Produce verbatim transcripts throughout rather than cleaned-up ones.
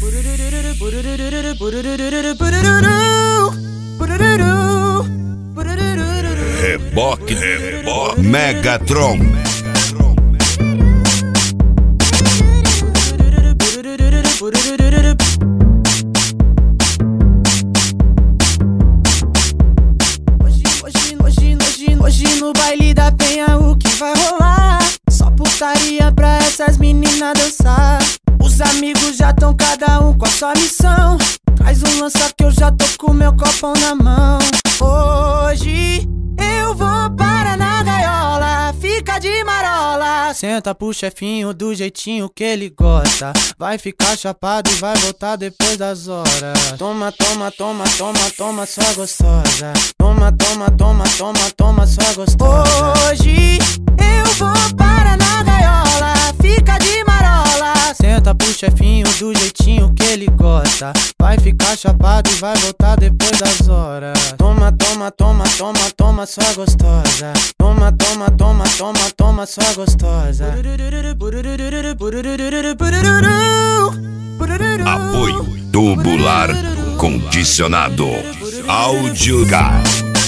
Reboque, reboque, Megatron. Hoje no baile da penha o que vai rolar? Só putaria pra essas meninas dançar. Os amigos já tão cada um com a sua missão. Traz um lança que eu já tô com meu copão na mão. Hoje eu vou para na gaiola, fica de marola. Senta pro chefinho do jeitinho que ele gosta. Vai ficar chapado e vai voltar depois das horas. Toma, toma, toma, toma, toma, sua gostosa. Toma, toma, toma, toma, toma, sua gostosa. Hoje eu vou para na gaiola, fica de marola. Senta pro chefinho do jeitinho que ele gosta. Vai ficar chapado e vai voltar depois das horas. Toma, toma, toma, toma, toma, sua gostosa. Toma, toma, toma, toma, toma, sua gostosa. Apoio tubular condicionado. Áudio K.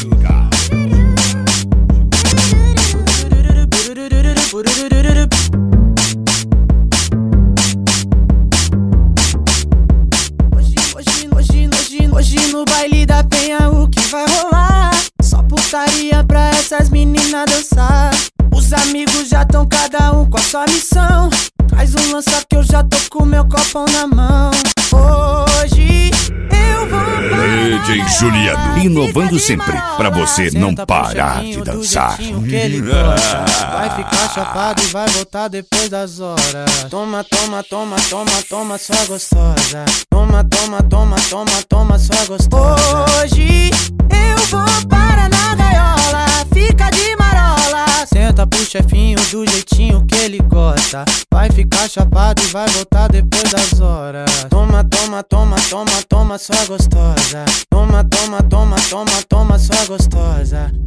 Hoje no baile da penha o que vai rolar? Só putaria pra essas meninas dançar. Os amigos já tão cada um com a sua missão. Traz um lança que eu já tô com meu copão na mão. Hoje eu vou para D J Juliano, inovando sempre pra você não parar de dançar. Que ele gosta. Vai ficar chapado e vai voltar depois das horas. Toma, toma, toma, toma, toma, sua gostosa. Toma, toma, toma, toma, toma, sua gostosa. Hoje eu vou para na gaiola, fica de marola. Senta pro chefinho do jeitinho que ele gosta. Vai ficar chapado e vai voltar depois das horas. Toma, toma, toma, toma, toma, sua gostosa. Toma, toma, toma, toma, toma, sua gostosa.